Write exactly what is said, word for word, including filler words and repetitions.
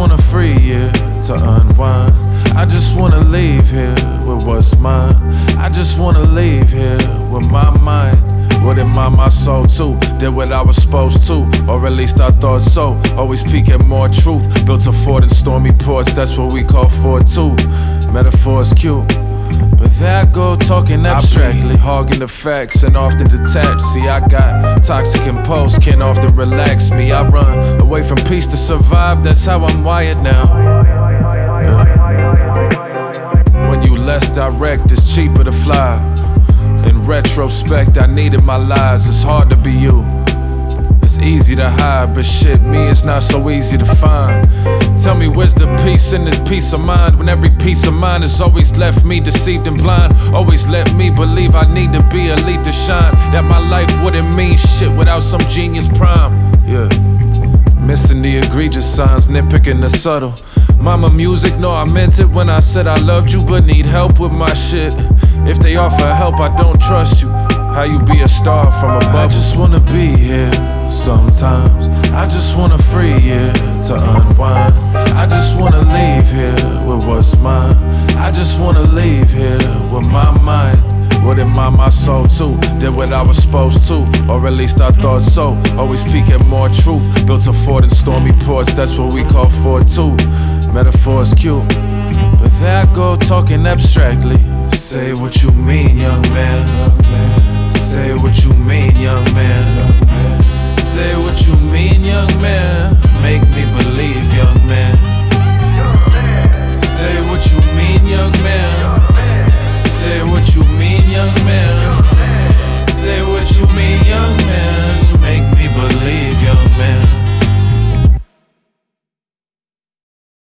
want a free year to unwind. I just wanna leave here with what's mine. I just wanna leave here with my mind. What in my, my soul too? Did what I was supposed to, or at least I thought so. Always peeking more truth. Built a fort in stormy ports, that's what we call Fort two. Metaphors cute, but there I go talking abstractly, hogging the facts and often detached. See, I got toxic impulse, can't often relax me. I run away from peace to survive, that's how I'm wired now. Yeah. When you less direct, it's cheaper to fly. In retrospect, I needed my lies. It's hard to be you, it's easy to hide, but shit, me, it's not so easy to find. Tell me, where's the peace in this peace of mind, when every piece of mine has always left me deceived and blind? Always let me believe I need to be elite to shine, that my life wouldn't mean shit without some genius prime. Yeah, missing the egregious signs, nitpicking the subtle. Mama music, no, I meant it when I said I loved you, but need help with my shit. If they offer help, I don't trust you. How you be a star from above? I just wanna be here sometimes. I just want a free year to unwind. I just wanna leave here with what's mine. I just wanna leave here with my mind. What in my, my soul too? Did what I was supposed to, or at least I thought so. Always peeking more truth. Built a fort in stormy ports, that's what we call Fort two. Metaphors cute, but there I go talking abstractly. Say what you mean, young man. Say what you mean, young man. Say what you mean, young man. Make me believe, young man.